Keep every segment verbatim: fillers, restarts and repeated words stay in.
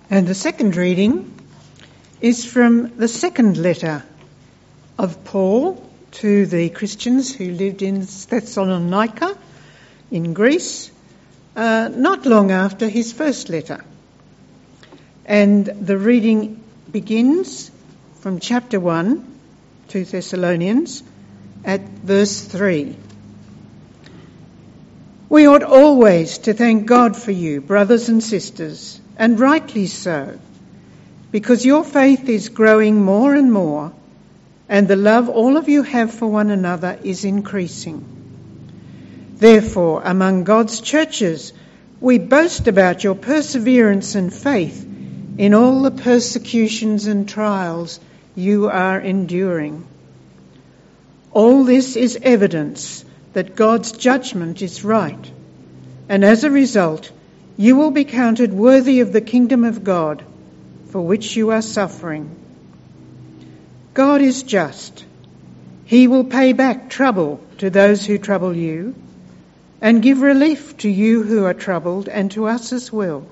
And the second reading is from the second letter of Paul to the Christians who lived in Thessalonica in Greece, uh, not long after his first letter. And the reading begins from chapter one, to Thessalonians, at verse three. We ought always to thank God for you, brothers and sisters, and rightly so, because your faith is growing more and more, and the love all of you have for one another is increasing. Therefore, among God's churches, we boast about your perseverance and faith in all the persecutions and trials you are enduring. All this is evidence that God's judgment is right, and as a result, you will be counted worthy of the kingdom of God, for which you are suffering. God is just. He will pay back trouble to those who trouble you, and give relief to you who are troubled, and to us as well.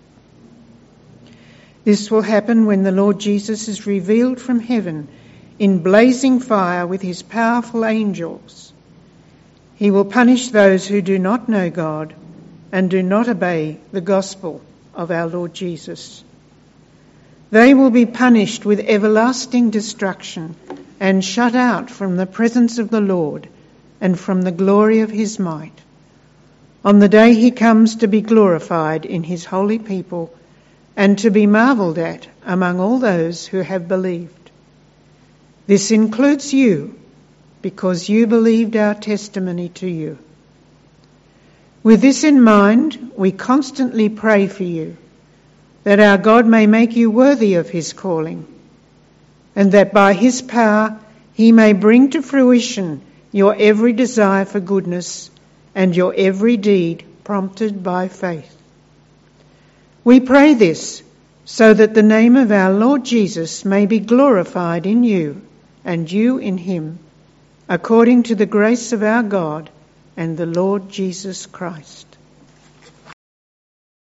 This will happen when the Lord Jesus is revealed from heaven in blazing fire with his powerful angels. He will punish those who do not know God and do not obey the gospel of our Lord Jesus. They will be punished with everlasting destruction and shut out from the presence of the Lord and from the glory of his might, on the day he comes to be glorified in his holy people and to be marvelled at among all those who have believed. This includes you, because you believed our testimony to you. With this in mind, we constantly pray for you, that our God may make you worthy of his calling, and that by his power he may bring to fruition your every desire for goodness and your every deed prompted by faith. We pray this so that the name of our Lord Jesus may be glorified in you and you in him, according to the grace of our God and the Lord Jesus Christ.